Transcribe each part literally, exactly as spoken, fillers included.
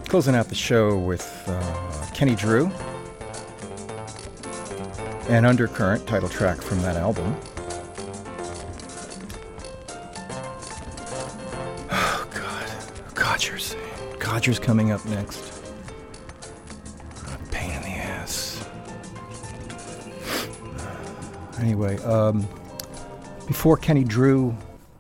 Closing out the show with uh, Kenny Drew and Undercurrent, title track from that album. Oh, God. Codgers. Codgers coming up next. Pain in the ass. Anyway, um, before Kenny Drew...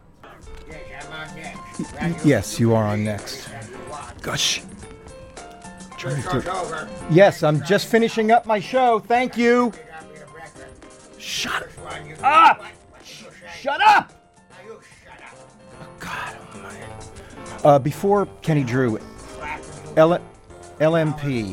Y- yes, you are on next. Gosh. To... Yes, I'm just finishing up my show. Thank you. Shut up! Shut up! Oh, God. Uh, before Kenny Drew, L- LMP.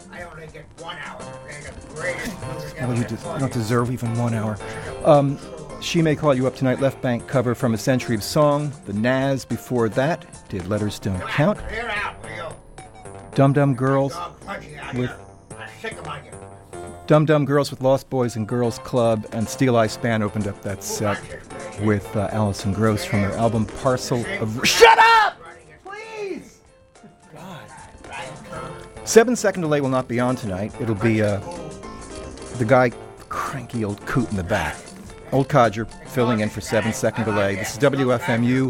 Oh, you, des- you don't deserve even one hour. Um, She May Call You Up Tonight, Left Bank cover from A Century of Song. The Nas before that did Letters Don't Count. Dum Dum Girls with Dum Dum Girls with Lost Boys and Girls Club, and Steel Eye Span opened up that set with uh, Alison Gross from their album Parcel of... Shut up! Please! God. Seven Second Delay will not be on tonight. It'll be uh, the guy, cranky old coot in the back. Old Codger filling in for Seven Second Delay. This is W F M U.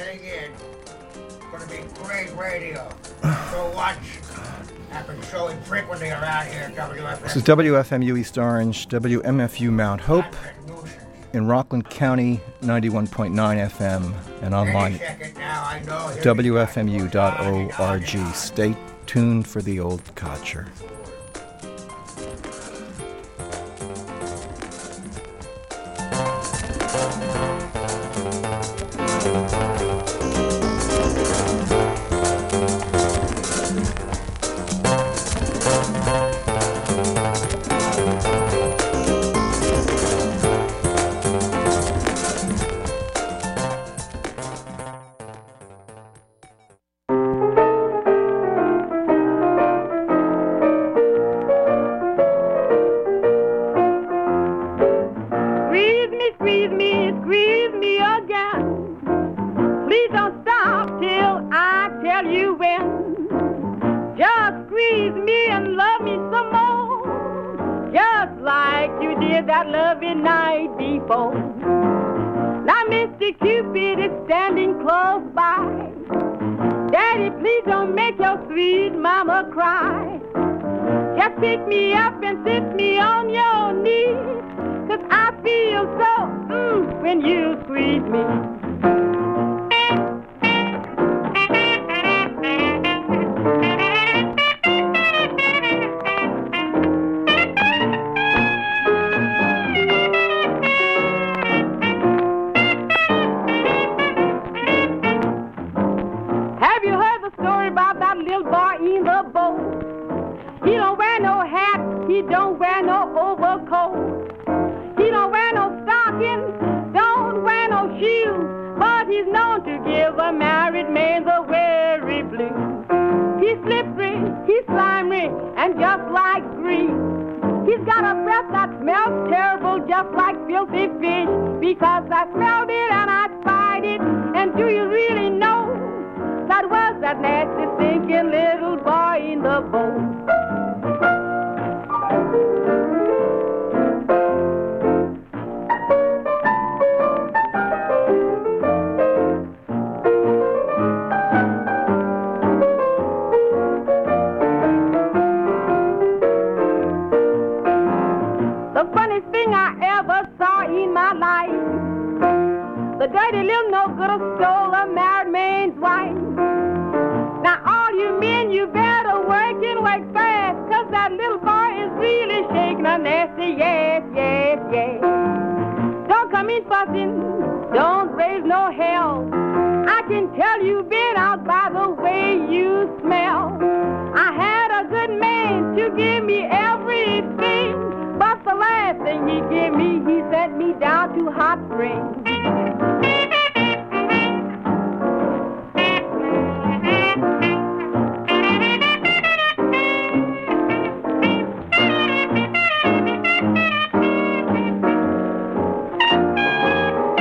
Gonna be great radio. So watch. Happens so infrequently around here at W F M. This is W F M U East Orange, W M F U Mount Hope, in Rockland County, ninety-one point nine F M, and online at W F M U dot org. Stay tuned for the Old Codger.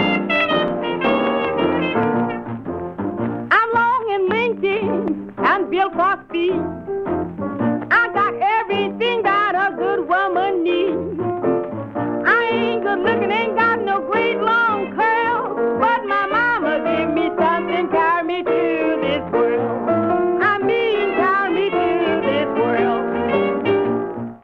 And built for speed. I got everything that a good woman needs. I ain't good looking, ain't got no great long curls, but my mama gave me something, carry me through this world. I mean, carry me through this world.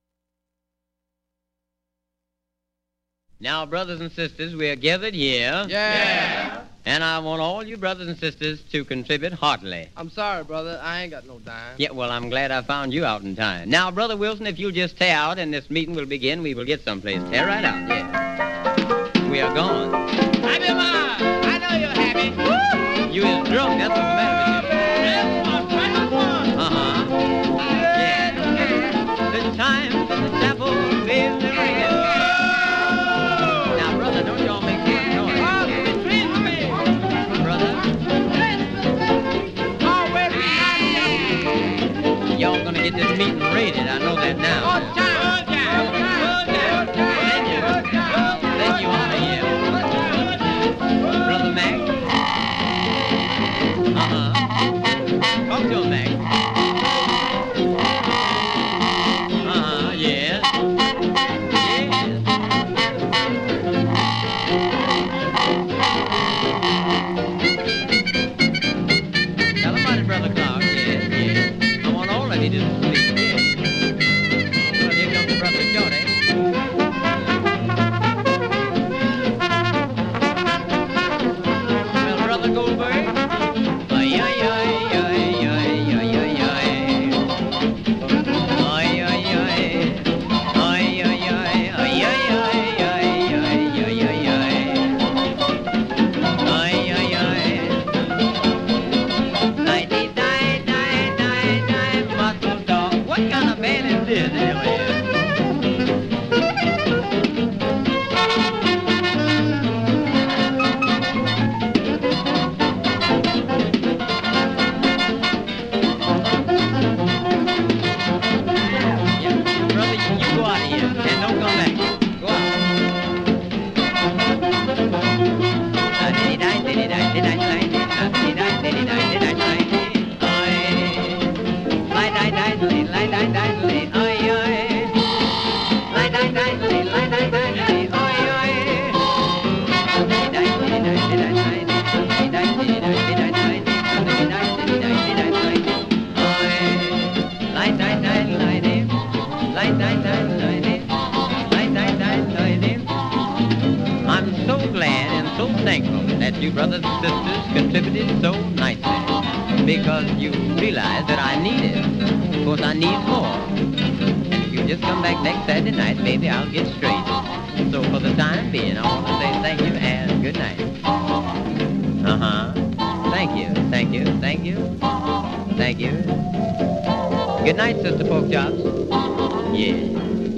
Now, brothers and sisters, we are gathered here. Yeah. And I want all you brothers and sisters to contribute heartily. I'm sorry, brother. I ain't got no dime. Yeah, well, I'm glad I found you out in time. Now, Brother Wilson, if you'll just tear out and this meeting will begin, we will get someplace. Tear right out, yeah. We are gone. Happy Ma! I know you're happy. Woo! You is drunk, that's what's the matter with you. Uh-huh. Yeah. The time for the chapel bells are ringing. Now, brother, don't y'all make this noise. Y'all gonna get this meeting raided, I know that now. Then you ought to yell. Brother Mac? Uh-huh. Talk to him, Mac. Uh-huh, yes. Yes. Tell him about it, Brother Clark. Yes, yes. I want all of you to sleep. Yes. Well, here comes Brother Shorty. Well, Brother Goldberg. Ay, ay, ay, ay, ay, ay, ay, ay. Ay, ay, ay. Ay, ay, ay, ay, ay, ay, ay, ay, ay, ay, ay. Ay, ay, ay. Nighty, die, die, die, die, muscle dog. What kind of band is this anyway? Yeah, brother, you, you go out of here and don't come back. Go out. Ah, diddy die, diddy die, diddy die, diddy die, diddy die, diddy die, diddy die, diddy die. Lie, die, die, diddy, lie, die, die, diddy, oi, oi. Lie, die, die, diddy, lie, die, die, diddy, oi, oi. Diddy die, diddy die, diddy die, diddy die, diddy die, diddy die, diddy die, diddy die, diddy die, diddy die, oi. Lie, die, die, lie, dee. Lie, die, die, lie, dee. Lie, die, die, lie, dee. I'm so glad and so thankful that you brothers and sisters contributed so nicely because you realize that I need it. Of course, I need more. And if you just come back next Saturday night, maybe I'll get straight. So for the time being, I want to say thank you and good night. Uh-huh. Thank you, thank you, thank you, thank you. Good night, Sister Porkchops. Yeah.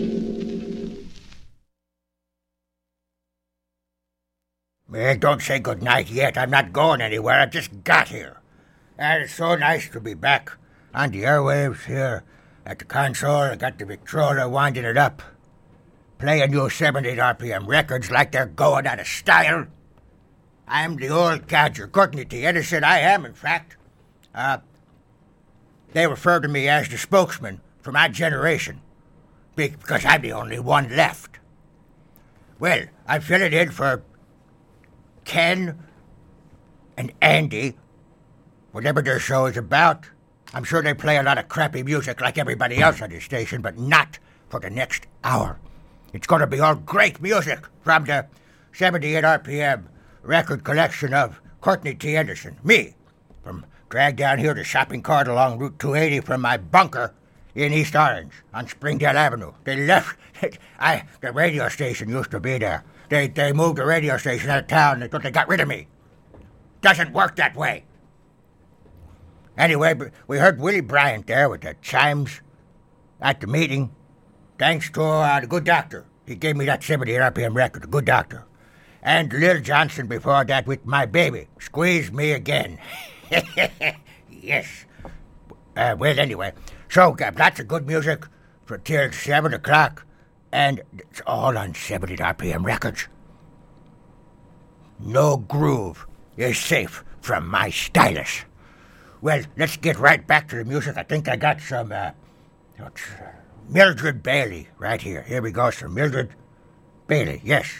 Eh, don't say good night yet. I'm not going anywhere. I just got here. And it's so nice to be back on the airwaves here at the console. I got the Victrola winding it up, playing you seventy R P M records like they're going out of style. I'm the old codger, Courtney T. Edison. I am, in fact. Uh, they refer to me as the spokesman for my generation because I'm the only one left. Well, I'm filling in for Ken and Andy, whatever their show is about. I'm sure they play a lot of crappy music like everybody else on this station, but not for the next hour. It's going to be all great music from the seventy-eight R P M record collection of Courtney T. Anderson. Me, from dragged down here to shopping cart along Route two eighty from my bunker in East Orange on Springdale Avenue. They left, I, the radio station used to be there. They they moved the radio station out of town. They thought they got rid of me. Doesn't work that way. Anyway, we heard Willie Bryant there with the chimes at the meeting. Thanks to uh, the good doctor. He gave me that seventy-eight R P M record, the good doctor. And Lil Johnson before that with My Baby. Squeeze Me Again. Yes. Uh, well, anyway. So, got lots of good music for till seven o'clock. And it's all on seventy-eight R P M records. No groove is safe from my stylus. Well, let's get right back to the music. I think I got some, uh, what's, uh, Mildred Bailey right here. Here we go, sir. Mildred Bailey, yes.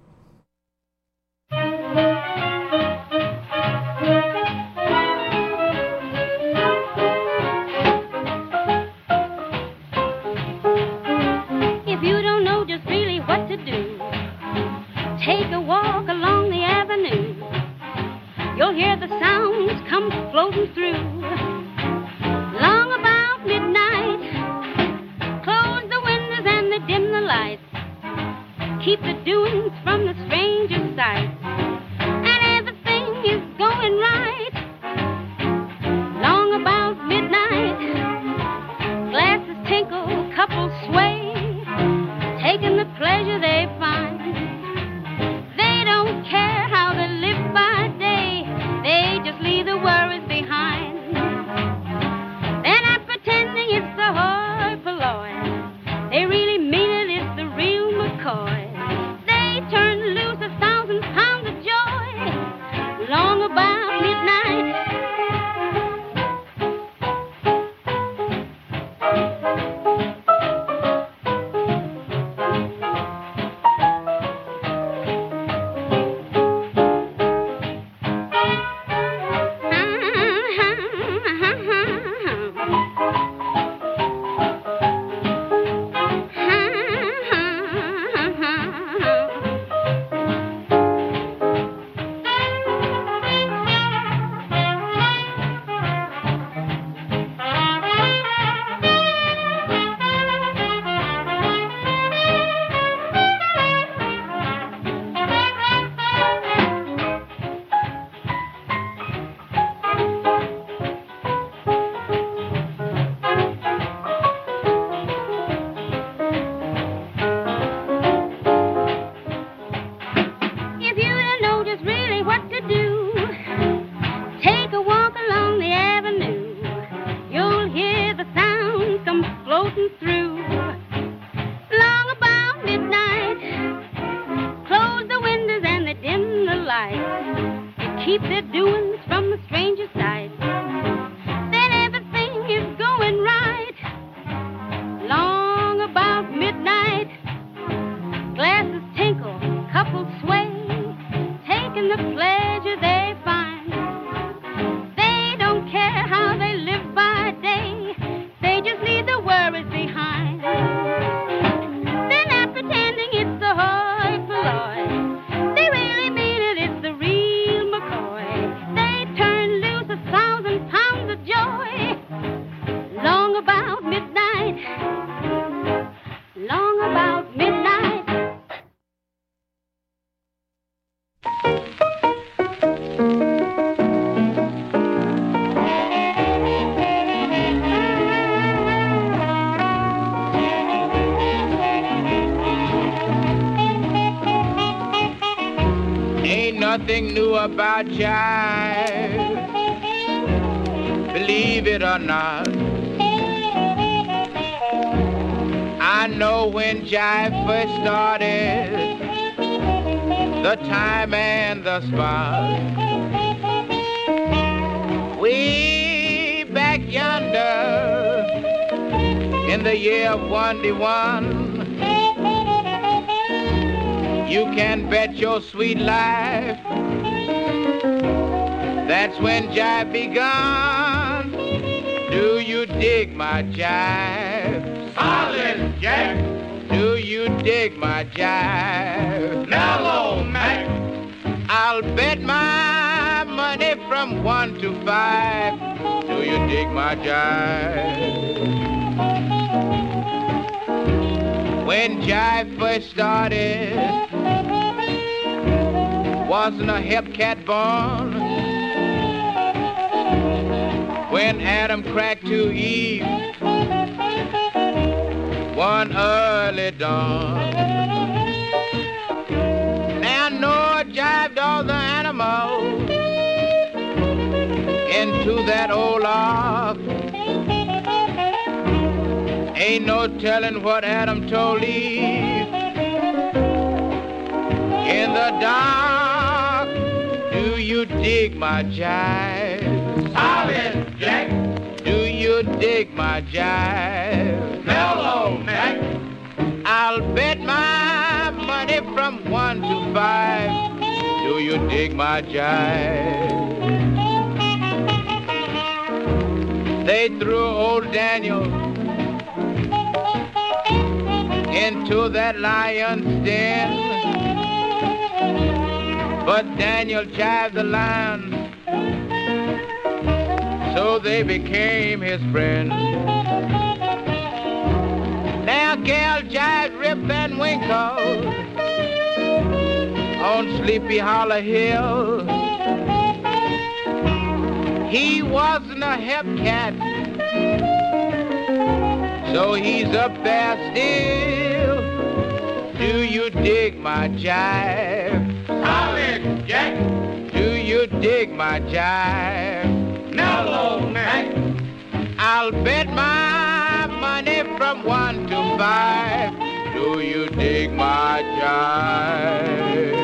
If you don't know just really what to do, take a walk along the avenue. You'll hear the sounds come floating through. Long about midnight, close the windows and they dim the lights. Keep the doings from the stranger's sight, and everything is going right. Long about midnight, glasses tinkle, couples sway, taking the pleasure they find. They don't care how they live by day, they just leave the worries behind. They're not pretending it's the hoi polloi, they really mean it, it's the real McCoy. They turn loose a thousand pounds of joy, long about midnight. If you don't know just really what to do, take a walk along the avenue. You'll hear the sounds come floating through. Long about midnight, close the windows and they dim the lights. They keep their doings from the stranger's sight. Then everything is going right. Long about midnight, glasses tinkle, couples sway, taking the pleasure they find. They don't care how they live by day, they just leave the worries behind. They're not pretending it's the hoi polloi, they really mean it, it's the real McCoy. They turn loose a thousand pounds of joy, long about midnight, long about midnight. Ain't nothing new about jive, believe it or not. I know when jive first started, the time and the spot. Way back yonder, in the year of one-de-one, you can bet your sweet life that's when jive begun. Do you dig my jive? Solid Jack. Do you dig my jive? Mellow Mac. I'll bet my money from one to five. Do you dig my jive? When jive first started, wasn't a hip cat born. When Adam cracked to Eve, one early dawn. Now Noah jived all the animals into that old ark. Ain't no telling what Adam told Eve in the dark. Do you dig my jive? Solid dig my jive? Mellow neck. I'll bet my money from one to five. Do you dig my jive? They threw old Daniel into that lion's den, but Daniel jived the lion, so they became his friends. Now Gal jived Rip Van Winkle on Sleepy Hollow Hill. He wasn't a hep cat, so he's up there still. Do you dig my jive? Solid Jack. Do you dig my jive? Mellow neck. I'll bet my money from one to five. Do you dig my jive?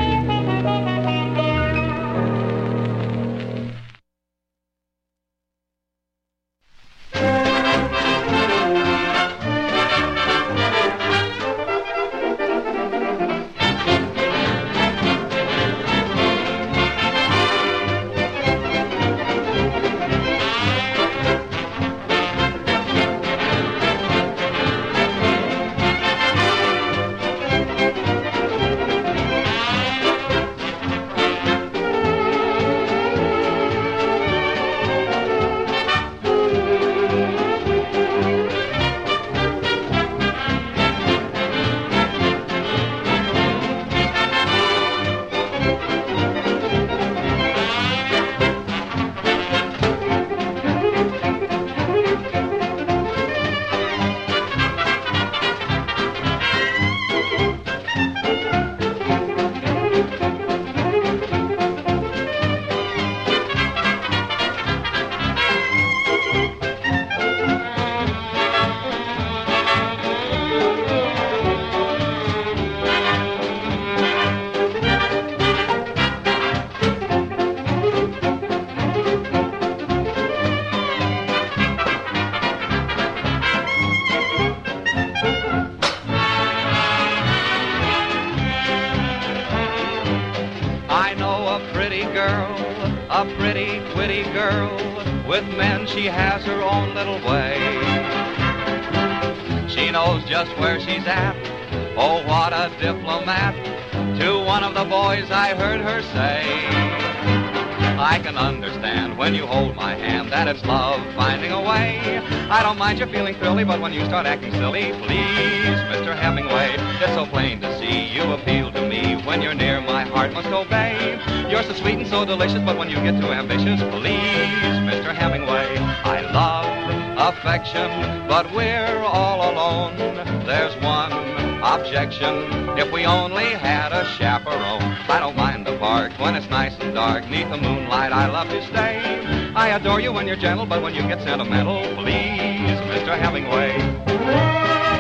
A pretty, witty girl. With men she has her own little way. She knows just where she's at. Oh, what a diplomat. To one of the boys I heard her say, I can understand when you hold my hand that it's love finding a way. I don't mind you feeling thrilly, but when you start acting silly, please, Mister Hemingway, it's so plain to see you appeal to me. When you're near, my heart must obey. You're so sweet and so delicious, but when you get too ambitious, please, Mister Hemingway, I love affection, but we're all alone. There's one objection. If we only had a chaperone, I don't mind the park when it's nice and dark. Neath the moonlight, I love to stay. I adore you when you're gentle, but when you get sentimental, please, Mister Hemingway.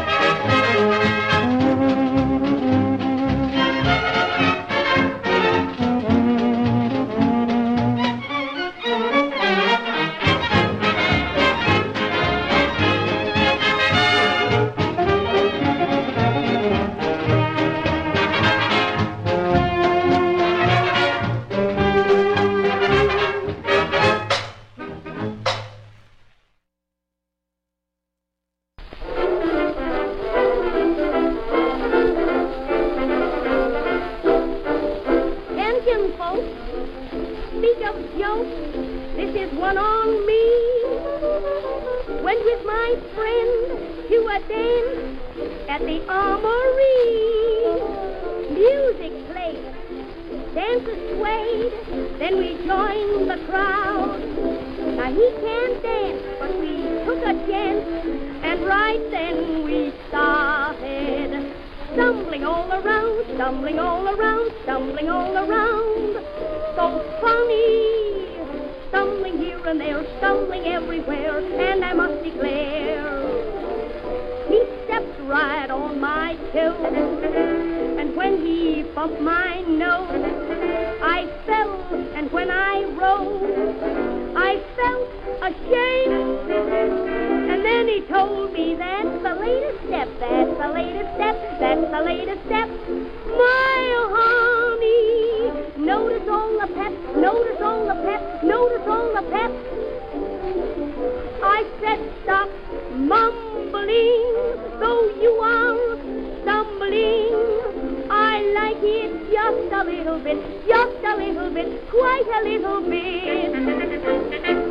And when he bumped my nose, I fell, and when I rose, I felt ashamed. They told me that's the latest step, that's the latest step, that's the latest step. My honey, notice all the pep, notice all the pep, notice all the pep. I said stop mumbling, though you are stumbling. I like it just a little bit, just a little bit, quite a little bit.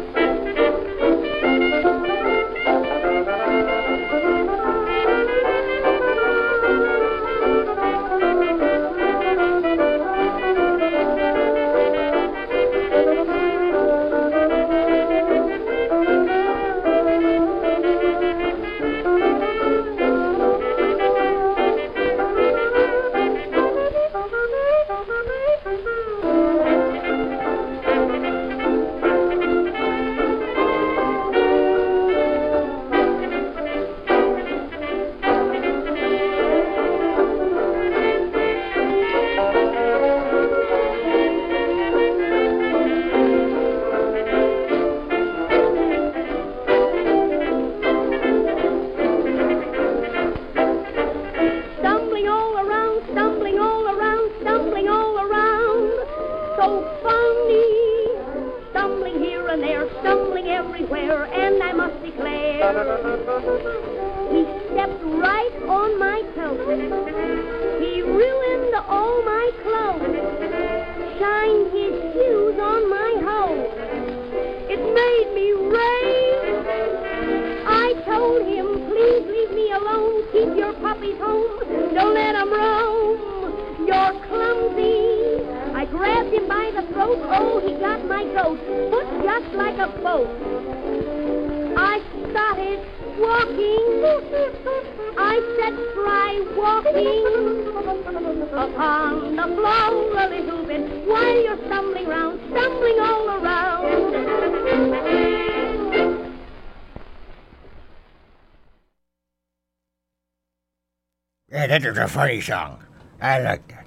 Yeah, that is a funny song. I like that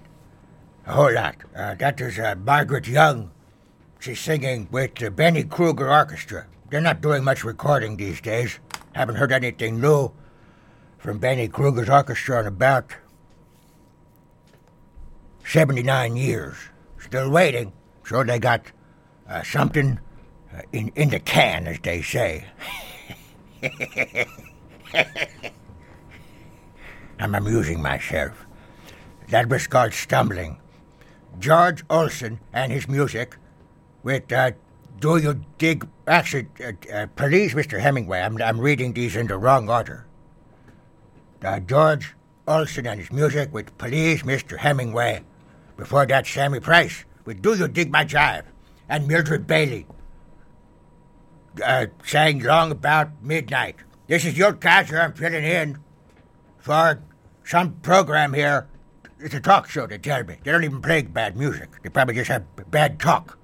a whole lot. Uh, that is uh, Margaret Young. She's singing with the Benny Kruger Orchestra. They're not doing much recording these days. Haven't heard anything new from Benny Kruger's orchestra in about seventy-nine years. Still waiting. Sure they got uh, something uh, in, in the can, as they say. I'm amusing myself. That was called Stumbling. George Olson and his music with uh, Do You Dig... Actually, uh, uh, please, Mister Hemingway, I'm, I'm reading these in the wrong order. Uh, George Olson and his music with Please, Mister Hemingway. Before that, Sammy Price with Do You Dig My Jive? And Mildred Bailey uh, sang Long About Midnight. This is your Kaiser. I'm filling in for some program here. It's a talk show, they tell me. They don't even play bad music. They probably just have bad talk.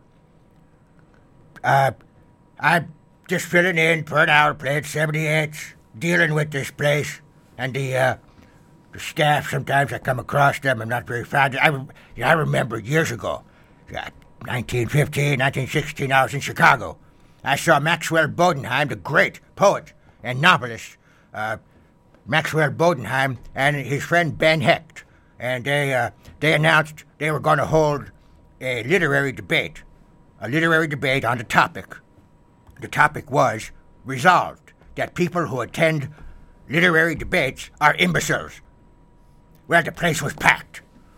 Uh, I'm just filling in for an hour, playing seventy-eights, dealing with this place, and the, uh, the staff. Sometimes I come across them. I'm not very fond of I, you know, I remember years ago, uh, nineteen fifteen, nineteen sixteen, I was in Chicago. I saw Maxwell Bodenheim, the great poet and novelist, uh, Maxwell Bodenheim and his friend Ben Hecht, and they uh, they announced they were going to hold a literary debate, a literary debate on the topic. The topic was resolved that people who attend literary debates are imbeciles. Well, the place was packed,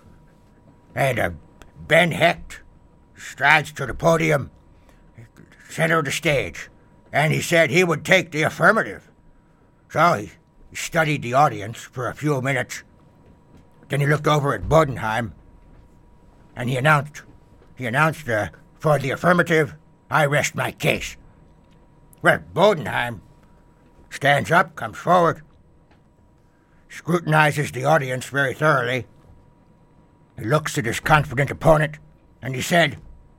and uh, Ben Hecht strides to the podium, center of the stage, and he said he would take the affirmative. So he studied the audience for a few minutes. Then he looked over at Bodenheim, and he announced, he announced, uh, for the affirmative, I rest my case. Well, Bodenheim stands up, comes forward, scrutinizes the audience very thoroughly. He looks at his confident opponent, and he said,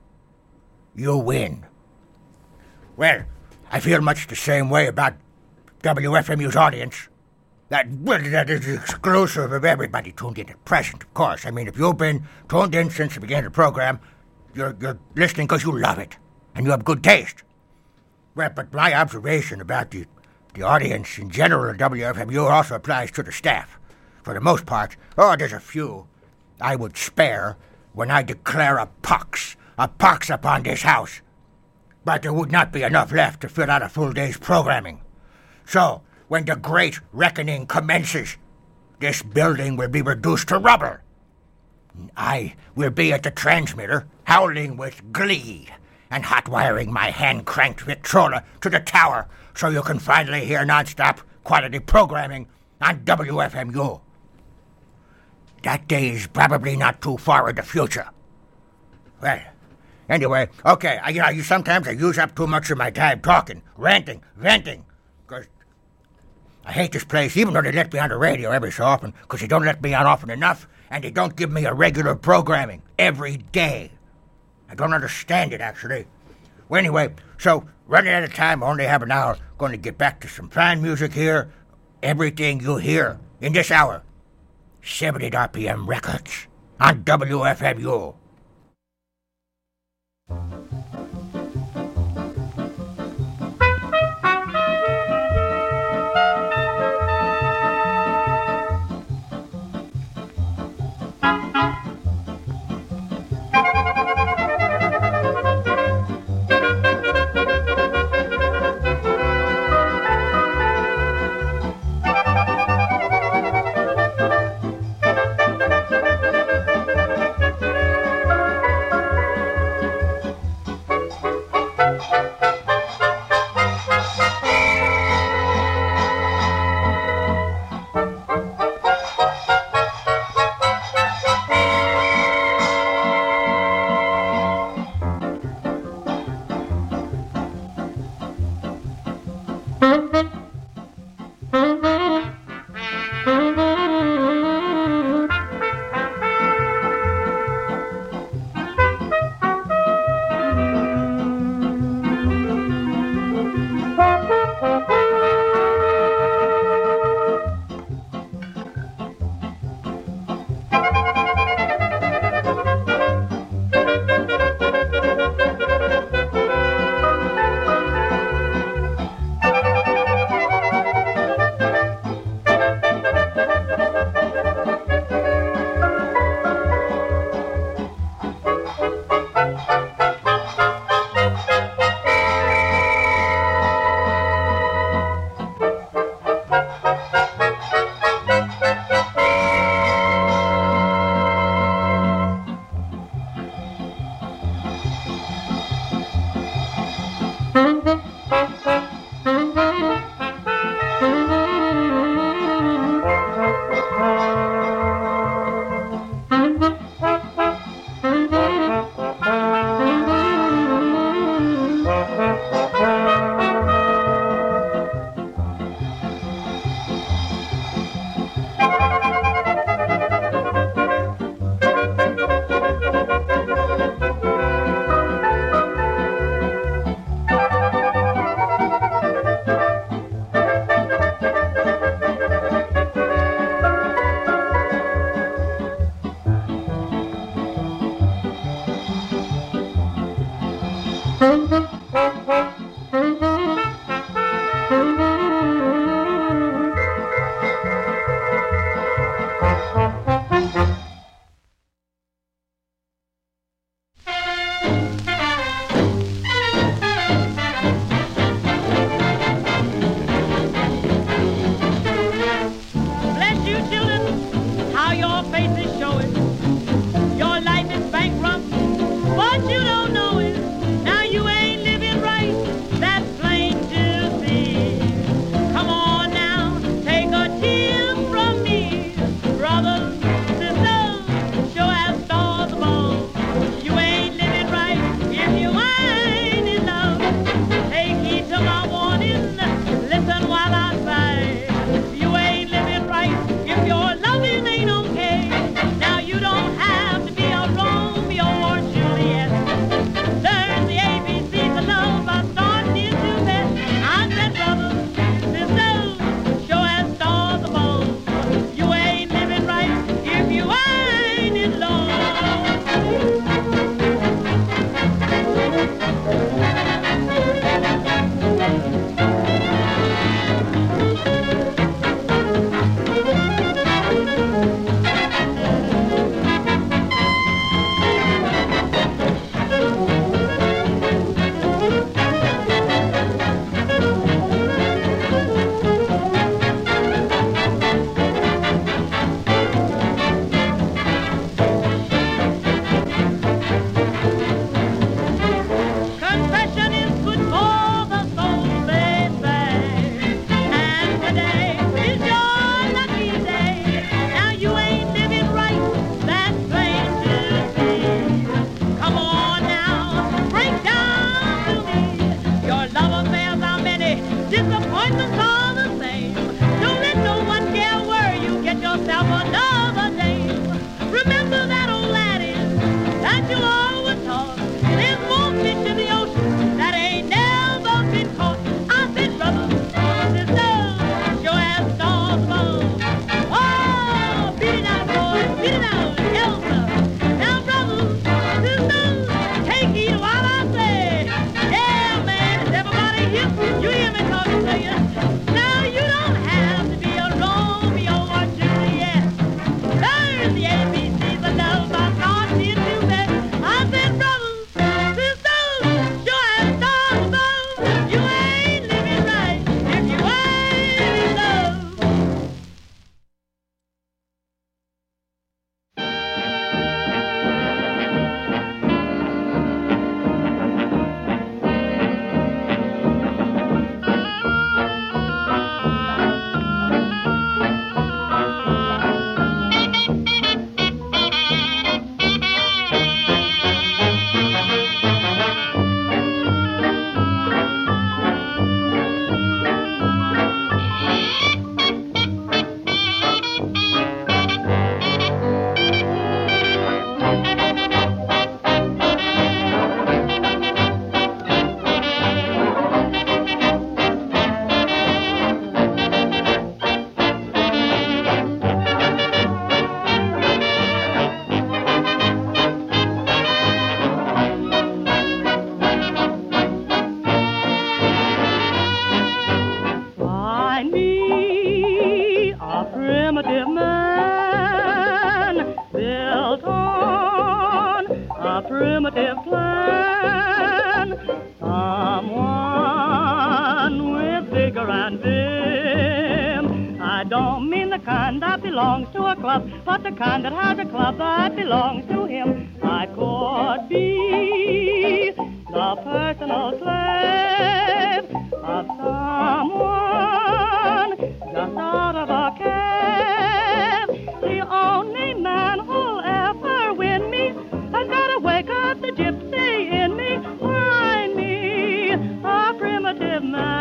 you win. Well, I feel much the same way about W F M U's audience. That, well, that is exclusive of everybody tuned in at present, of course. I mean, if you've been tuned in since the beginning of the program, you're, you're listening because you love it, and you have good taste. Well, but my observation about the the audience in general at W F M U also applies to the staff. For the most part, oh, there's a few I would spare when I declare a pox, a pox upon this house. But there would not be enough left to fill out a full day's programming. So, when the great reckoning commences, this building will be reduced to rubble. I will be at the transmitter, howling with glee, and hot-wiring my hand-cranked Victrola to the tower so you can finally hear non-stop quality programming on W F M U. That day is probably not too far in the future. Well, anyway, okay, I, you know, you sometimes I use up too much of my time talking, ranting, venting, because I hate this place, even though they let me on the radio every so often, because they don't let me on often enough, and they don't give me a regular programming every day. I don't understand it, actually. Well, anyway, so running out of time, I only have an hour. Going to get back to some fine music here. Everything you hear in this hour, seventy R P M Records on W F M U. Disappointments all the same. Don't let no one care where you get yourself another name. Remember that old adage that you always taught. There's more fish in the ocean that ain't never been caught. I said, brothers, sisters, sure as stars above. Oh, beat it out, boys, beat it out, Elsa. Now, brothers, sisters, take heed while I say, yeah, man, is everybody hip? You hear me talking to you? Now, you don't have to be a Romeo or Juliet. Learn the A B Cs of love by God did you bet. I said, brothers, sisters, sure as stars above. You ain't living right if you ain't in love. Find me a primitive man built on a primitive plan. Someone with vigor and vim. I don't mean the kind that belongs to a club, but the kind that has a club that belongs to him. I could be the personal slave of someone just out of a cab. The only man who'll ever win me has got to wake up the gypsy in me. Find me a primitive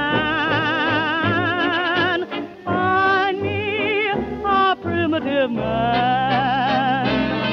man. Find me a primitive man.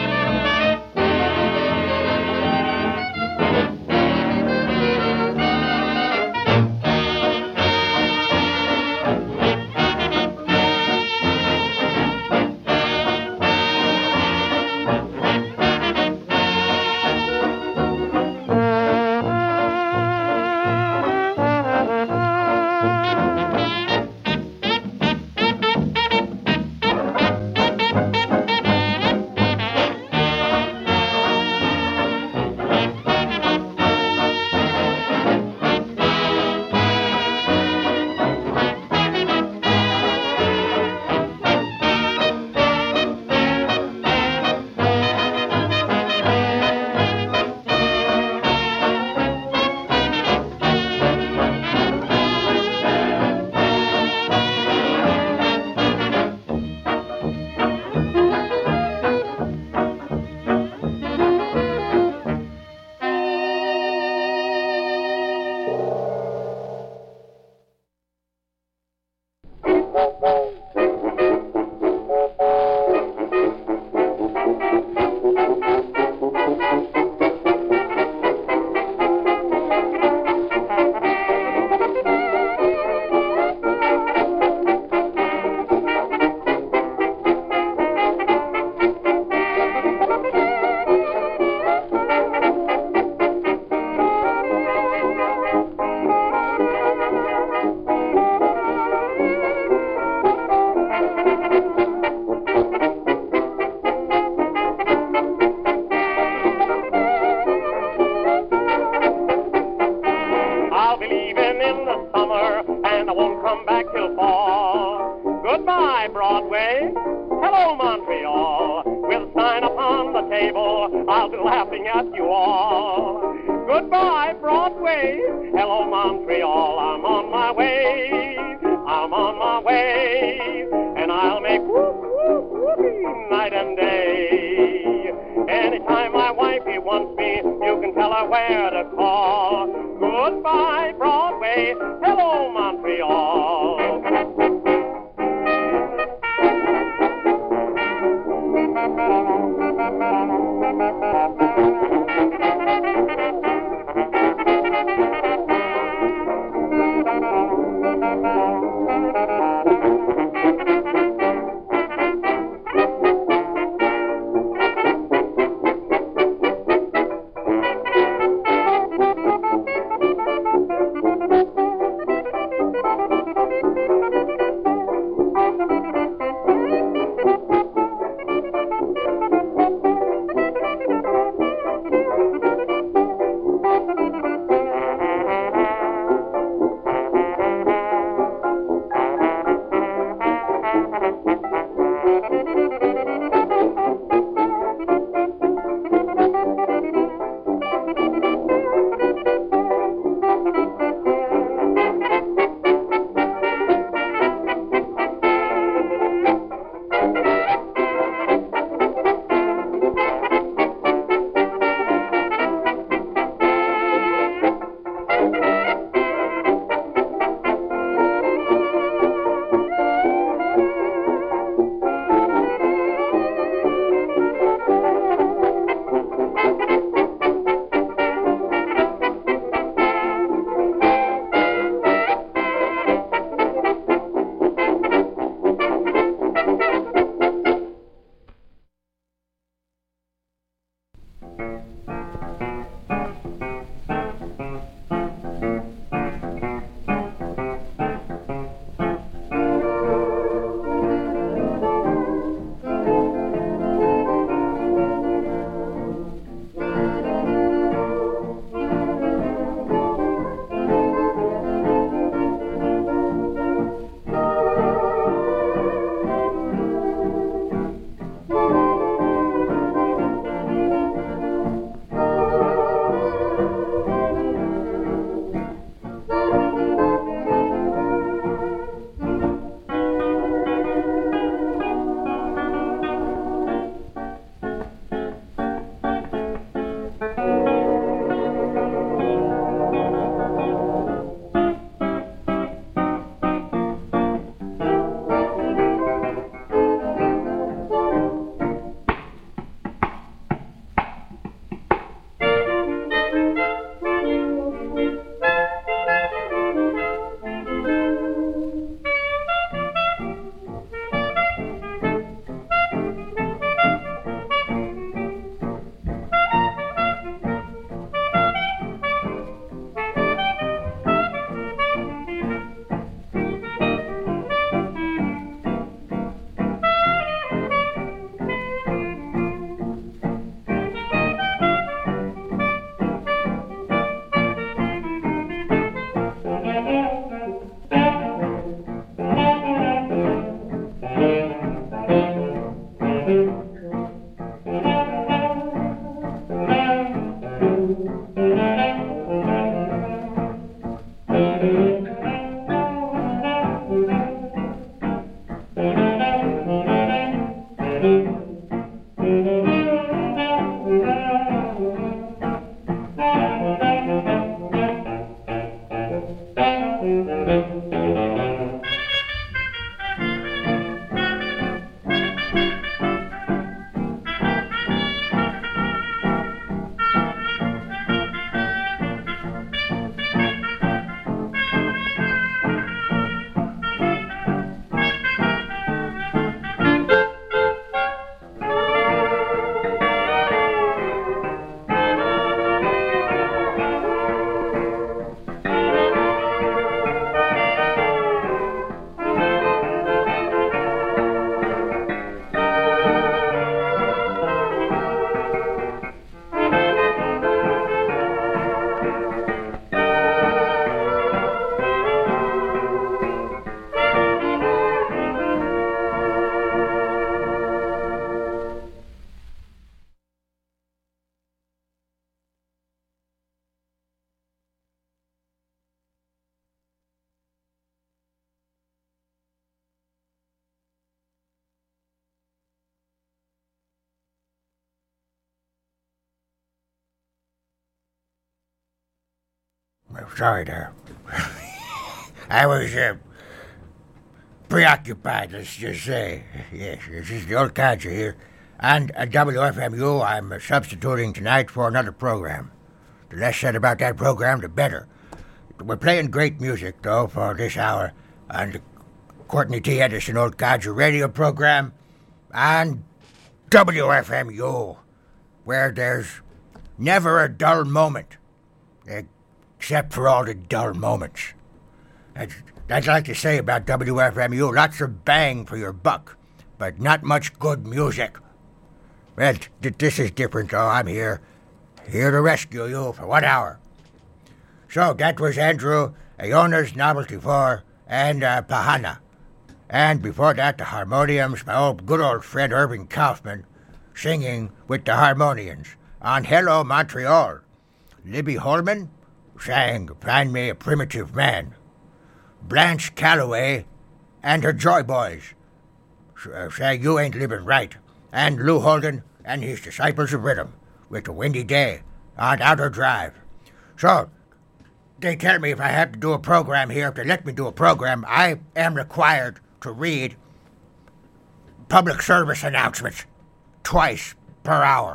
Goodbye, Broadway. Hello, Montreal. With a sign upon the table, I'll be laughing at you all. Goodbye, Broadway. Hello, Montreal. I'm on my way. I'm on my way. And I'll make whoop, whoop, whoopee night and day. Anytime my wifey wants me, you can tell her where to call. Goodbye, Broadway. Hello, Montreal. I'm sorry there. I was uh, preoccupied, let's just say. Yes, this is the old Codger here. And at W F M U, I'm uh, substituting tonight for another program. The less said about that program, the better. We're playing great music, though, for this hour on the Courtney T. Edison Old Codger radio program on W F M U, where there's never a dull moment, except for all the dull moments. That's, I'd like to say about W F M U, lots of bang for your buck, but not much good music. Well, th- this is different, though. I'm here, here to rescue you for one hour. So, that was Andrew Iona's Novelty four and uh, Pahana. And before that, the harmoniums, my old good old friend Irving Kaufman, singing with the harmonians on Hello Montreal. Libby Holman sang Find Me a Primitive Man. Blanche Calloway and her Joy Boys uh, sang You Ain't Living Right. And Lou Holden and his Disciples of Rhythm with A Windy Day on Outer Drive. So, they tell me if I have to do a program here, if they let me do a program, I am required to read public service announcements twice per hour.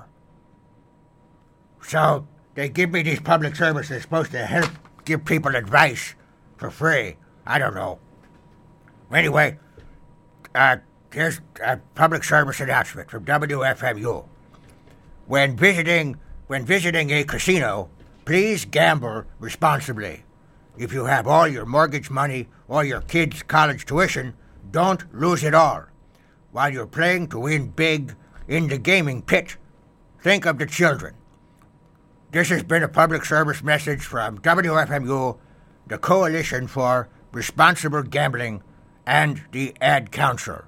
So, they give me these public services supposed to help give people advice for free. I don't know. Anyway, uh, here's a public service announcement from W F M U. When visiting, when visiting a casino, please gamble responsibly. If you have all your mortgage money or your kids' college tuition, don't lose it all. While you're playing to win big in the gaming pit, think of the children. This has been a public service message from W F M U, the Coalition for Responsible Gambling, and the Ad Council.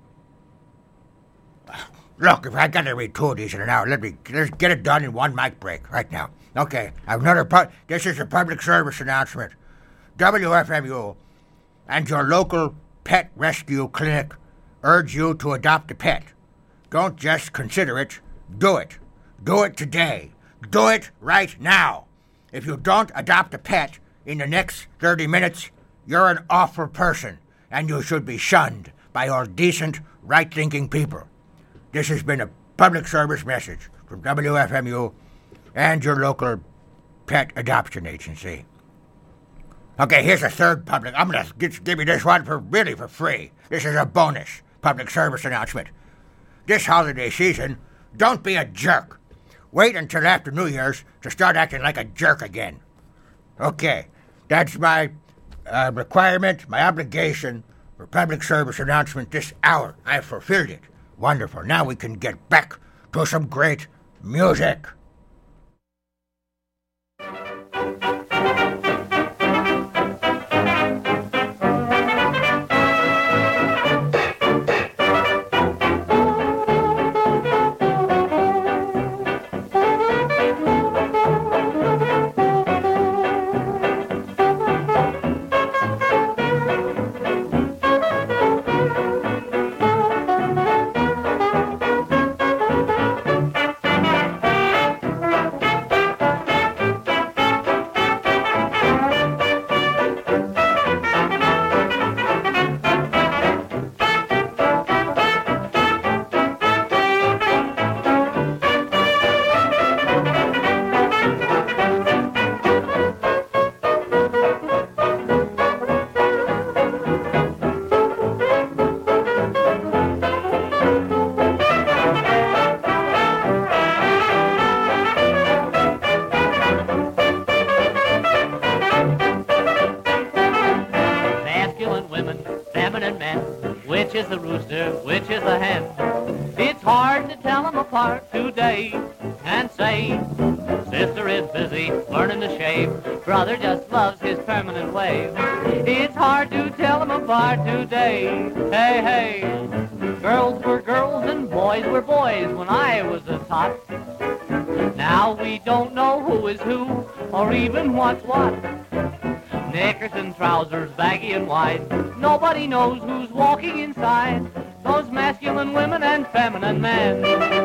Look, if I got to read two of these in an hour, let me let's get it done in one mic break right now. Okay, I have another. Pu- this is a public service announcement. W F M U and your local pet rescue clinic urge you to adopt a pet. Don't just consider it. Do it. Do it today. Do it right now. If you don't adopt a pet in the next thirty minutes, you're an awful person, and you should be shunned by all decent, right-thinking people. This has been a public service message from W F M U and your local pet adoption agency. Okay, here's a third public. I'm going to give you this one for really for free. This is a bonus public service announcement. This holiday season, don't be a jerk. Wait until after New Year's to start acting like a jerk again. Okay, that's my uh, requirement, my obligation for public service announcement this hour. I've fulfilled it. Wonderful. Now we can get back to some great music. masculine women, feminine men. Which is the rooster, which is the hen? It's hard to tell them apart today and say, sister is busy learning to shave, brother just loves his permanent wave. It's hard to tell them apart today, hey, hey. Girls were girls and boys were boys when I was a tot. Now we don't know who is who or even what's what. Knickers and trousers, baggy and wide. Nobody knows who's walking inside those masculine women and feminine men.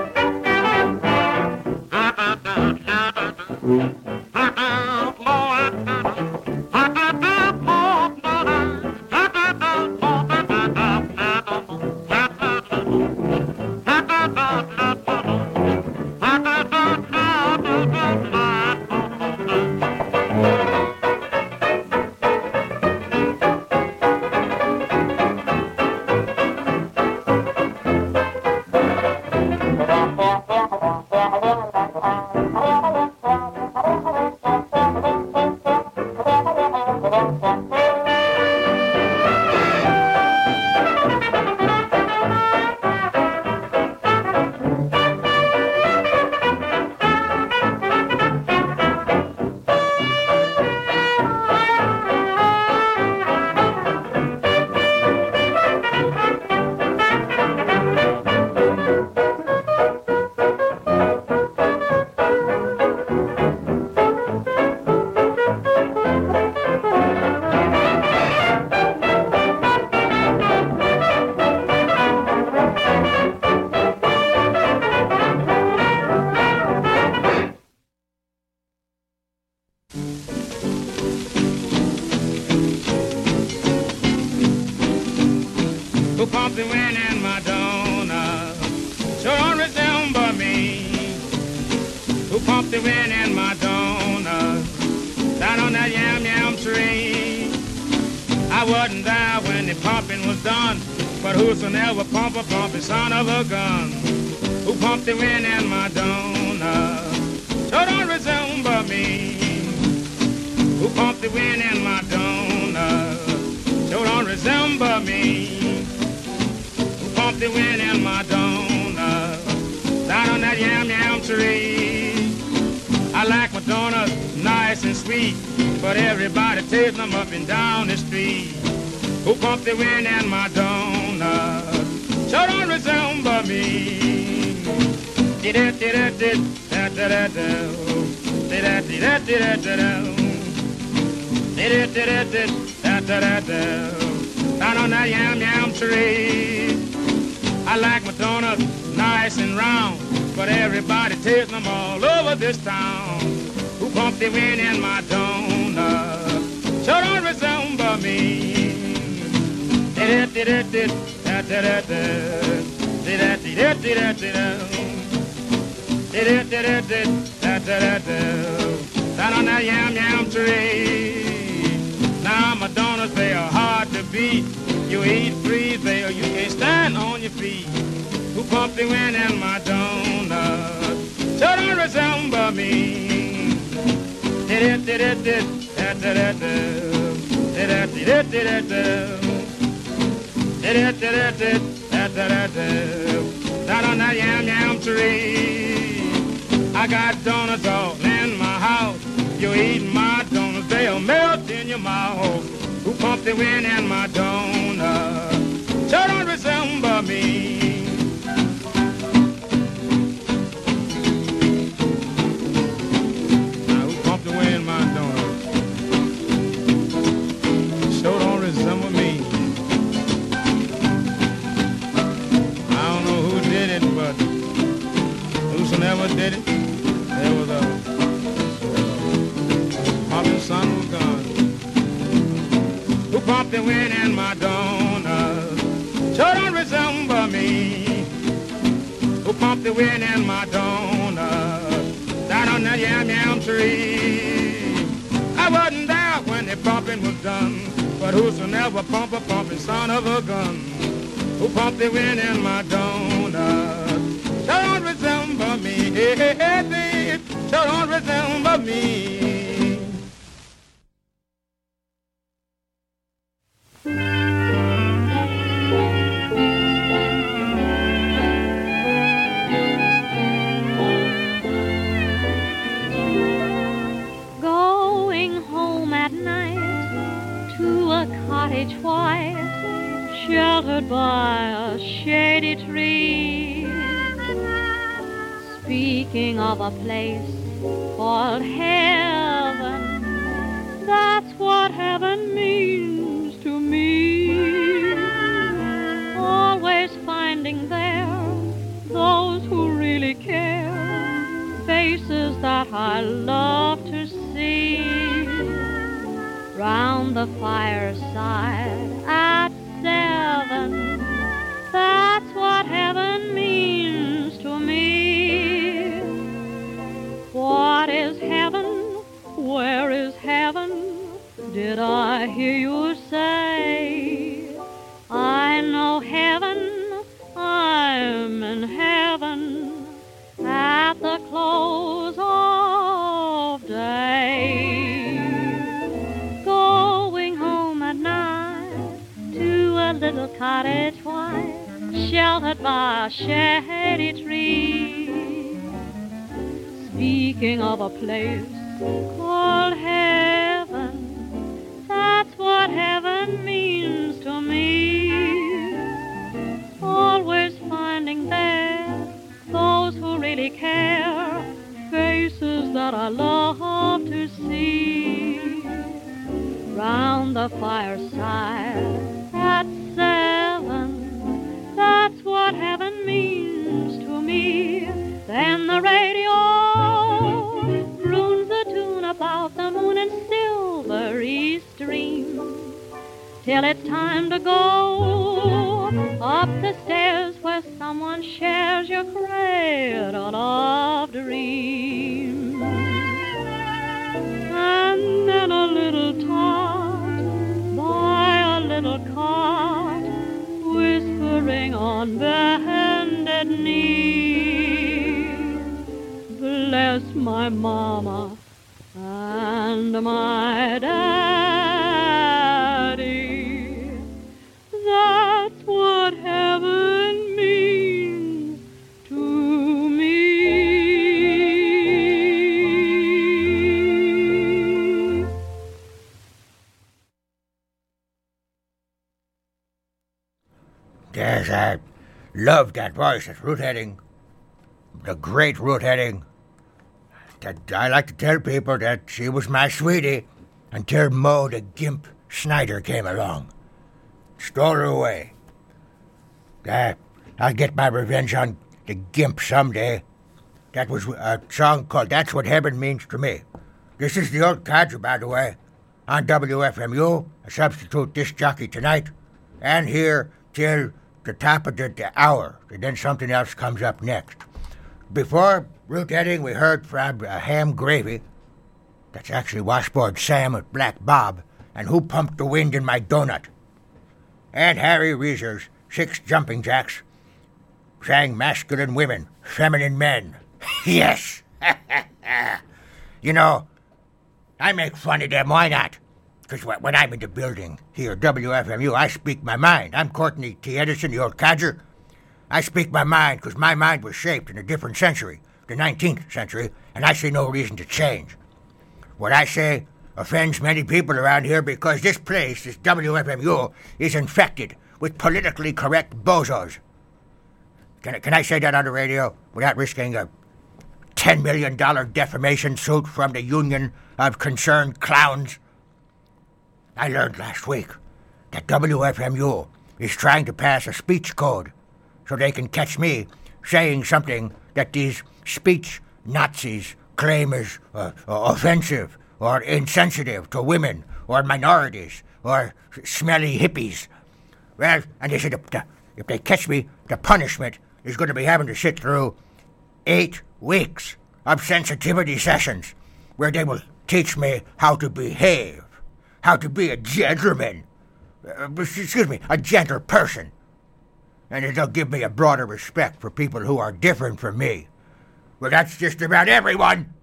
Who pumped the wind in my donut? Sure don't resemble me. Who pumped the wind in my donut? Down on that yam yam tree. I wasn't there when the pumping was done, but whosoever pump a pump is son of a gun. Who pumped the wind in my donut? Sure don't resemble me. Who pumped the wind in my donut? Sure don't resemble me. Pump the wind in my donut, down on that yam yam tree. I like my donuts nice and sweet, but everybody tastes them up and down the street. Who pumped the wind in my donut? Sure don't resemble me. Down on that yam yam tree. I like my donuts nice and round, but everybody tastes them all over this town. Who pumped the wind in my donut? Sure don't resemble me. Down on that yam yam tree. Now my donuts, they are hard to beat. You eat three there, you can't stand on your feet. Who pumped the wind in my donut? Sure don't resemble me. Down on that yam yam tree. I got donuts all in my house. You eat my donuts, they'll melt in your mouth. Who pumped the wind in my donut? Sure don't resemble me. Now who pumped the wind in my donut? Sure don't resemble me. I don't know who did it, but whosoever did it, there was a pumping son was gone. Who pumped the wind in my donut? Sure don't resemble me. Who pumped the wind in my donut? Down on that yam yam tree. I wasn't there when the pumping was done, but whosoever pump a pumping son of a gun. Who pumped the wind in my donut? Sure don't resemble me. Hey, hey, hey, babe. Sure don't resemble me. cottage white, sheltered by a shady tree. Speaking of a place called heaven, that's what heaven means to me. Always finding there those who really care, faces that I love to see. Round the fireside at seven, that's what heaven means to me. What is heaven? Where is heaven? Did I hear you say? I know heaven, I'm in heaven at the close of day. Going home at night to a little cottage white, sheltered by a shady tree. Speaking of a place called heaven, that's what heaven means to me. Always finding there those who really care, faces that I love to see. Round the fireside at seven, that's what heaven means to me. Then the radio croons a tune about the moon and silvery streams, till it's time to go up the stairs where someone shares your cradle of dreams. And then a little tot by a little cot, whispering on bended knee, bless my mama and my daddy. That's what heaven means to me. Yes, I love that voice. It's Ruth Heading. The great Ruth Heading. That I like to tell people that she was my sweetie until Moe the Gimp Snyder came along. Stole her away. Uh, I'll get my revenge on the Gimp someday. That was a song called That's What Heaven Means to Me. This is the old codger, by the way, on W F M U, a substitute disc jockey tonight, and here till the top of the, the hour, and then something else comes up next. Before Ruth Heading, we heard from uh, Ham Gravy. That's actually Washboard Sam with Black Bob, and Who Pumped the Wind in My Donut. And Harry Reeser's Six Jumping Jacks sang Masculine Women, Feminine Men. Yes! You know, I make fun of them, why not? Because when I'm in the building here at W F M U, I speak my mind. I'm Courtney T. Edison, the old codger. I speak my mind because my mind was shaped in a different century, the nineteenth century, and I see no reason to change. What I say offends many people around here because this place, this W F M U, is infected with politically correct bozos. Can I, can I say that on the radio without risking a ten million dollars defamation suit from the Union of Concerned Clowns? I learned last week that W F M U is trying to pass a speech code so they can catch me saying something that these speech Nazis claim is uh, offensive or insensitive to women or minorities or smelly hippies. Well, and they said if, the, if they catch me, the punishment is going to be having to sit through eight weeks of sensitivity sessions where they will teach me how to behave, how to be a gentleman, uh, excuse me, a gentle person. And it'll give me a broader respect for people who are different from me. Well, that's just about everyone.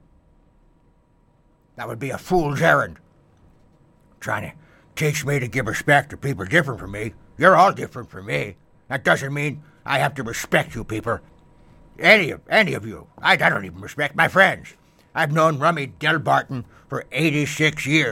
That would be a fool's errand. Trying to teach me to give respect to people different from me. You're all different from me. That doesn't mean I have to respect you people. Any of, any of you. I, I don't even respect my friends. I've known Rummy Delbarton for eighty-six years.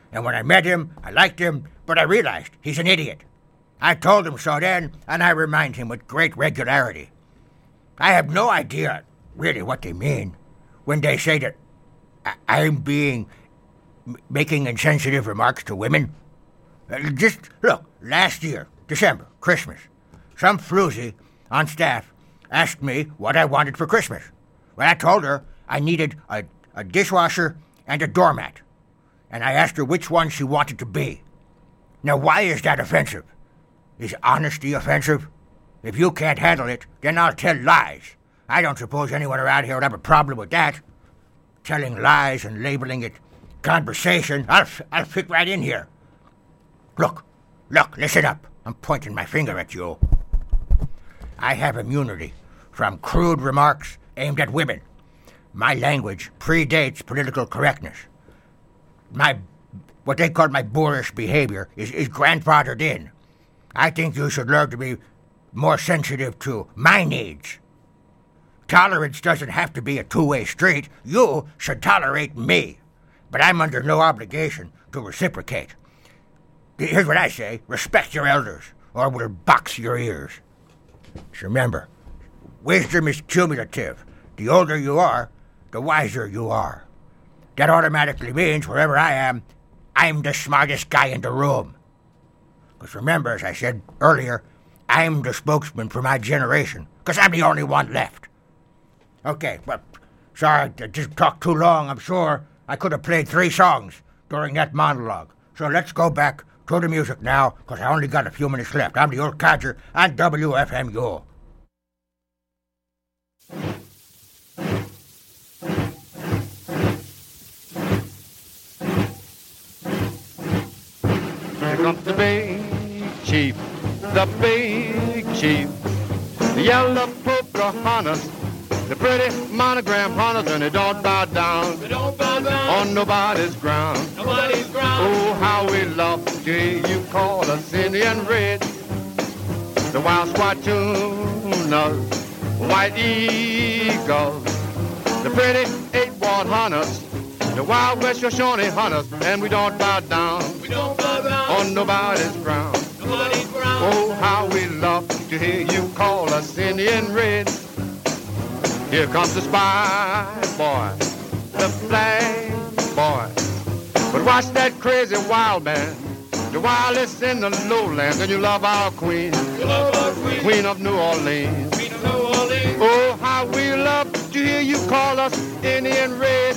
And when I met him, I liked him, but I realized he's an idiot. I told him so then, and I remind him with great regularity. I have no idea, really, what they mean when they say that I- I'm being... M- making insensitive remarks to women. Uh, just, look, last year, December, Christmas, some floozy on staff asked me what I wanted for Christmas. Well, I told her I needed a, a dishwasher and a doormat, and I asked her which one she wanted to be. Now, why is that offensive? Is honesty offensive? If you can't handle it, then I'll tell lies. I don't suppose anyone around here would have a problem with that. Telling lies and labeling it conversation, I'll, I'll fit right in here. Look, look, listen up. I'm pointing my finger at you. I have immunity from crude remarks aimed at women. My language predates political correctness. My, what they call my boorish behavior is, is grandfathered in. I think you should learn to be more sensitive to my needs. Tolerance doesn't have to be a two-way street. You should tolerate me. But I'm under no obligation to reciprocate. Here's what I say. Respect your elders, or we'll box your ears. Just remember, wisdom is cumulative. The older you are, the wiser you are. That automatically means wherever I am, I'm the smartest guy in the room. Because remember, as I said earlier, I'm the spokesman for my generation, because I'm the only one left. Okay, well, sorry I just talked too long. I'm sure I could have played three songs during that monologue. So let's go back to the music now, because I only got a few minutes left. I'm the old codger on W F M U. Here comes the big chief, the big chief, the yellow Pocahontas, the pretty monogram hunters, and they don't bow down, they don't bow down on nobody's ground. Nobody's ground. Oh, how we love to hear you call us Indian Red, the wild Squatunas, white eagles, the pretty eight-ward hunters, the wild West Shoshone hunters, and we don't bow down, we don't bow down on nobody's ground. Nobody's ground. Oh, how we love to hear you call us Indian Red. Here comes the spy boy, the flag boy. But watch that crazy wild man, the wildest in the lowlands, and you love our queen, you love our queen, queen of New Orleans. Queen of New Orleans. Oh, how we love to hear you call us Indian Red.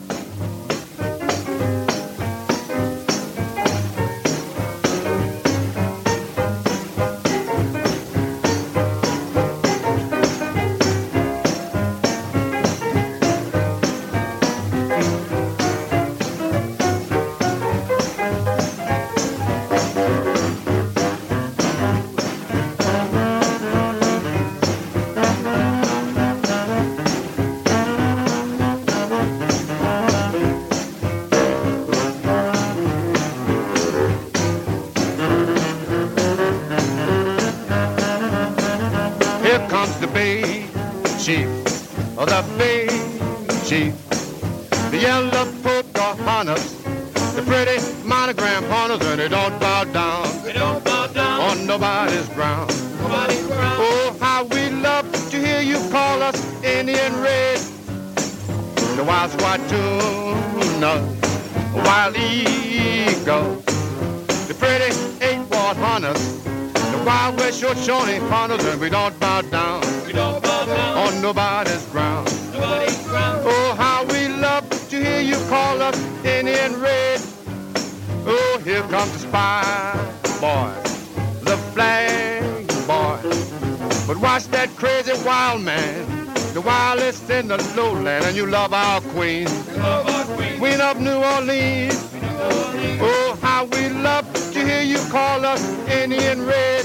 The big chief, the yellow Pocahontas, the pretty monogram hunters, and they don't bow down, they don't bow down on nobody's ground. Nobody's ground. Oh, how we love to hear you call us Indian Red, the wild Squatuna, wild eagle, the pretty eight-ward hunters, the wild West Shoshone hunters, and we don't bow down, we don't bow down on nobody's ground. Nobody's ground. Oh, how we love to hear you call us Indian Red. Oh, here comes the spy boy, the flag boy. But watch that crazy wild man, the wildest in the lowland, and you love our queen, you love our queen, queen of New Orleans. Queen of New Orleans. Oh, how we love to hear you call us Indian Red.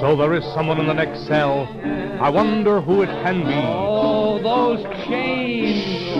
So there is someone in the next cell. I wonder who it can be. Oh, those chains.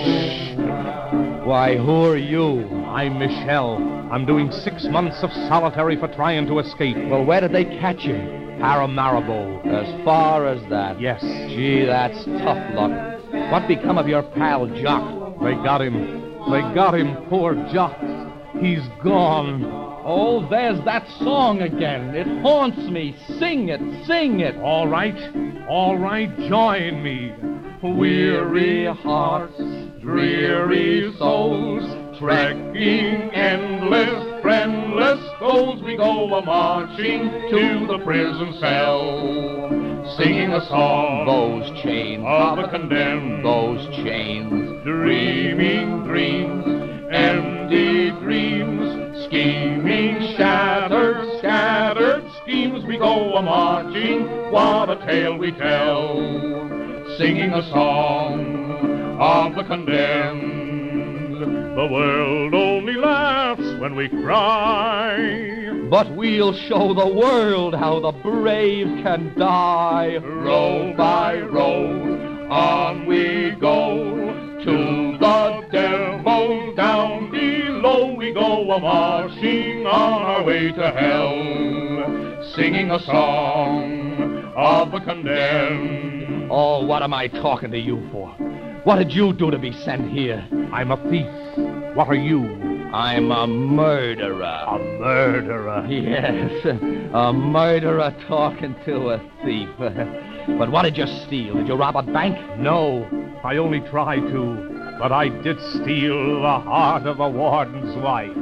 Why, who are you? I'm Michelle. I'm doing six months of solitary for trying to escape. Well, where did they catch you? Paramaribo. As far as that? Yes. Gee, that's tough luck. What become of your pal, Jock? They got him. They got him, poor Jock. He's gone. Oh, there's that song again. It haunts me. Sing it, sing it. All right, all right, join me. Weary hearts, dreary souls, trekking endless, friendless goals, we go a-marching to the prison cell, singing a song, those chains of the condemned, those chains, dreaming dreams, empty dreams, scheming, shattered, scattered schemes, we go a-marching, what a tale we tell, singing a song of the condemned. The world only laughs when we cry, but we'll show the world how the brave can die. Row by row, on we go, to the devil down below we go a-marching on our way to hell, singing a song of the condemned. Oh, what am I talking to you for? What did you do to be sent here? I'm a thief. What are you? I'm a murderer. A murderer? Yes, a murderer talking to a thief. But what did you steal? Did you rob a bank? No, I only tried to, but I did steal the heart of a warden's wife.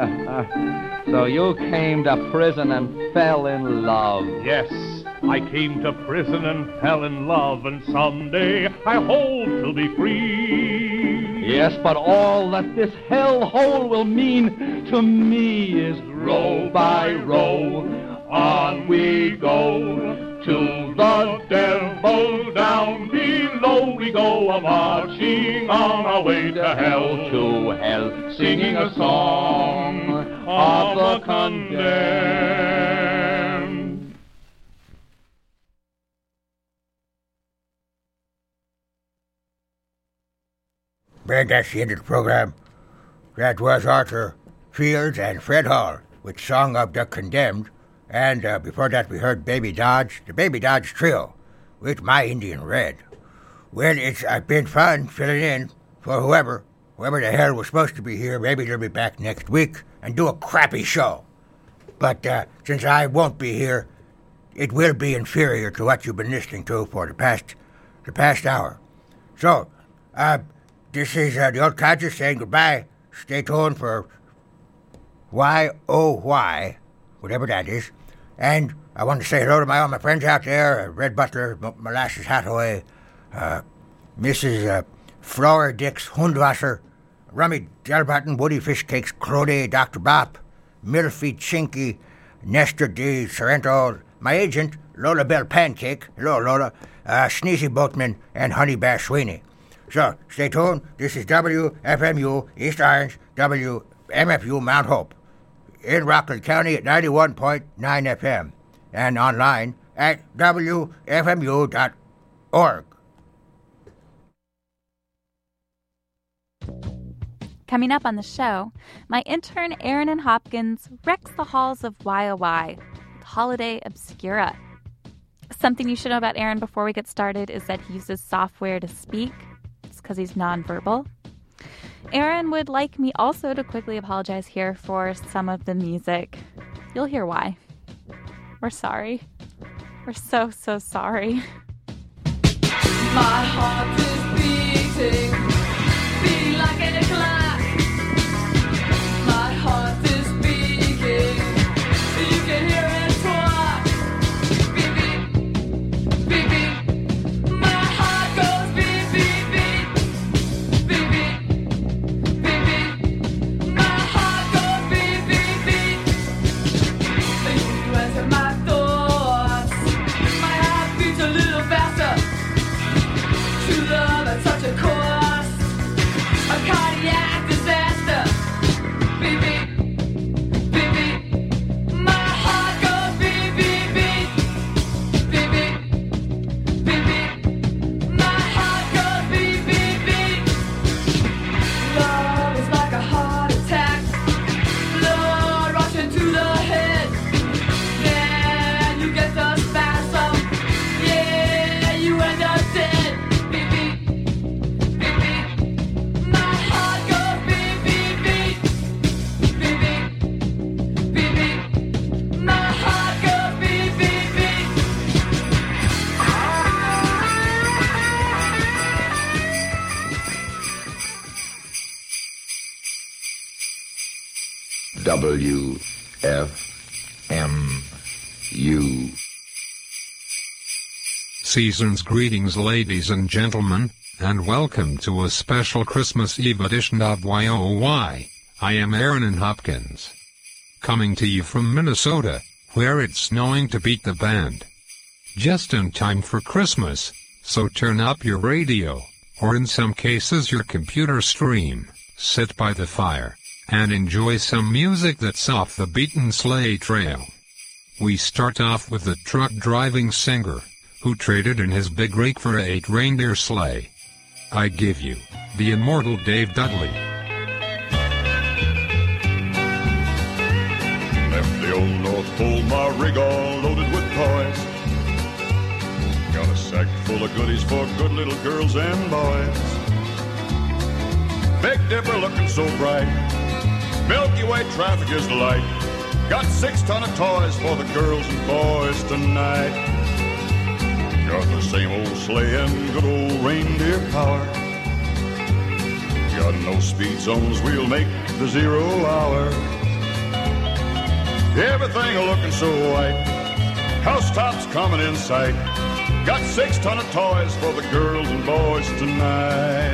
So you came to prison and fell in love? Yes, I came to prison and fell in love, and someday I hope to be free. Yes, but all that this hellhole will mean to me is row by row, on we go, to the devil down below we go a-marching on our way to hell, to hell, singing a song of the condemned. And that's the end of the program. That was Arthur Fields and Fred Hall with Song of the Condemned. And uh, before that we heard Baby Dodge, the Baby Dodge Trio with My Indian Red. Well, it's uh, been fun filling in for whoever, whoever the hell was supposed to be here. Maybe they'll be back next week and do a crappy show. But uh, since I won't be here, it will be inferior to what you've been listening to for the past, the past hour. So, uh... this is uh, the old codger saying goodbye. Stay tuned for Y O Y, whatever that is. And I want to say hello to my, all my friends out there, uh, Red Butler, M- Molasses Hathaway, uh, Missus Uh, Flora Dix Hundwasser, Rummy Delbutton, Woody Fishcakes, Crody, Doctor Bop, Milfy Chinky, Nestor D. Sorrento, my agent, Lola Bell Pancake, hello Lola, uh, Sneezy Boatman, and Honey Bear Sweeney. So, stay tuned. This is W F M U East Orange, W M F U Mount Hope, in Rockland County at ninety-one point nine F M, and online at W F M U dot org. Coming up on the show, my intern Aaron and Hopkins wrecks the halls of Y O Y with Holiday Obscura. Something you should know about Aaron before we get started is that he uses software to speak. Because he's nonverbal. Aaron would like me also to quickly apologize here for some of the music. You'll hear why. We're sorry. We're so, so sorry. My heart is beating, beating like any clock. My heart is beating, you can hear it talk. Beat, beat, beat, beat. To the W F M U. Season's greetings, ladies and gentlemen, and welcome to a special Christmas Eve edition of Y O Y. I am Aaron Hopkins, coming to you from Minnesota, where it's snowing to beat the band. Just in time for Christmas, so turn up your radio, or in some cases your computer stream, sit by the fire, and enjoy some music that's off the beaten sleigh trail. We start off with the truck-driving singer, who traded in his big rake for a eight-reindeer sleigh. I give you the immortal Dave Dudley. Left the old North Pole, my rig all loaded with toys. Got a sack full of goodies for good little girls and boys. Big Dipper looking so bright, Milky Way traffic is the light. Got six ton of toys for the girls and boys tonight. Got the same old sleigh and good old reindeer power. Got no speed zones, we'll make the zero hour. Everything looking so white, housetops coming in sight. Got six ton of toys for the girls and boys tonight.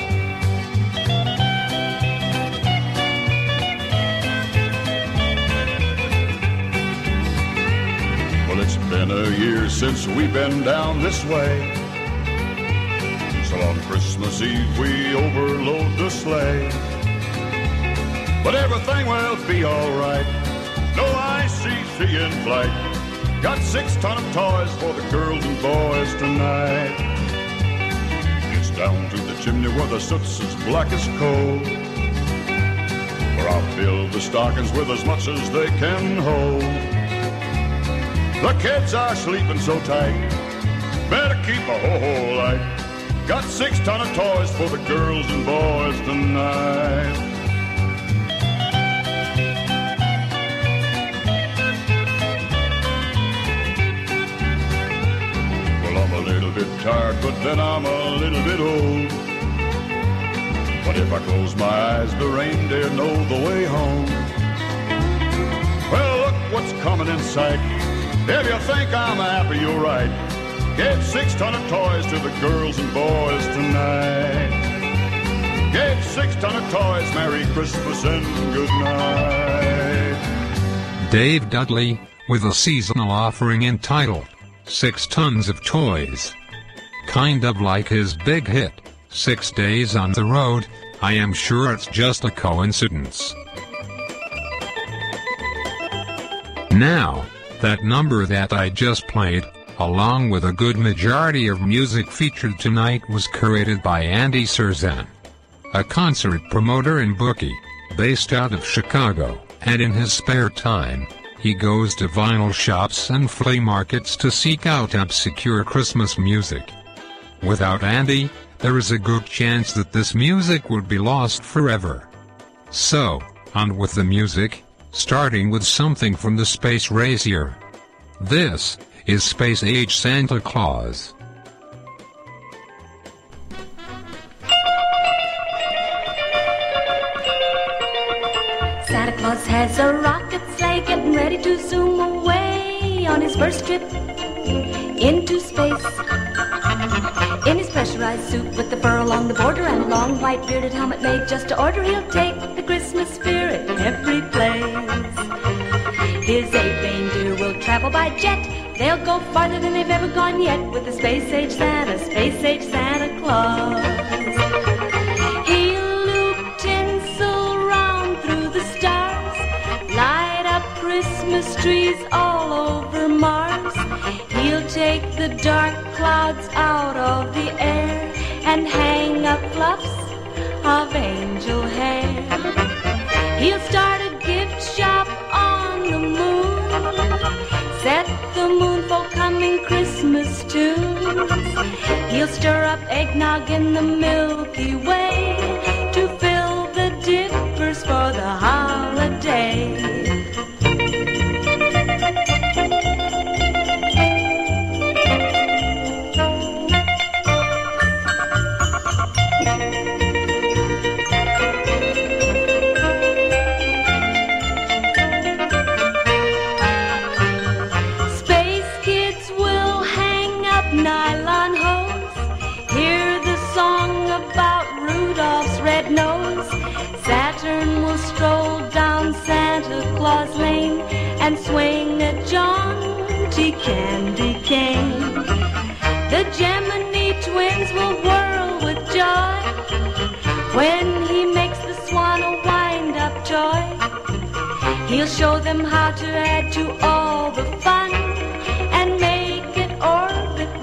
Well, it's been a year since we've been down this way, so on Christmas Eve we overload the sleigh. But everything will be alright, no I C C in flight. Got six ton of toys for the girls and boys tonight. It's down to the chimney where the soot's as black as coal, where I'll fill the stockings with as much as they can hold. The kids are sleeping so tight, better keep a ho-ho light. Got six ton of toys for the girls and boys tonight. I'm a little bit tired, but then I'm a little bit old. But if I close my eyes, the reindeer know the way home. Well, look what's coming in sight. If you think I'm happy, you're right. Gave six ton of toys to the girls and boys tonight. Gave six ton of toys, Merry Christmas and good night. Dave Dudley, with a seasonal offering entitled Six Tons of Toys. Kind of like his big hit, Six Days on the Road. I am sure it's just a coincidence. Now, that number that I just played, along with a good majority of music featured tonight, was curated by Andy Serzan, a concert promoter and bookie, based out of Chicago, and in his spare time, he goes to vinyl shops and flea markets to seek out obscure Christmas music. Without Andy, there is a good chance that this music would be lost forever. So, on with the music, starting with something from the Space Race year. This is Space Age Santa Claus. Santa Claus has a rocket sleigh getting ready to zoom away on his first trip into space. In his pressurized suit with the fur along the border and a long white bearded helmet made just to order, he'll take the Christmas spirit every place. His eight reindeer will travel by jet. They'll go farther than they've ever gone yet with the Space Age Santa, Space Age Santa Claus. He'll loop tinsel round through the stars, light up Christmas trees all over Mars. He'll take the dark clouds out of the air and hang up fluffs of angel hair. He'll start a gift shop on the moon, set the moon for coming Christmas tunes. He'll stir up eggnog in the Milky Way to fill the dippers for the holiday. and swing a jaunty candy cane. The Gemini twins will whirl with joy when he makes the swan a wind-up toy. He'll show them how to add to all the fun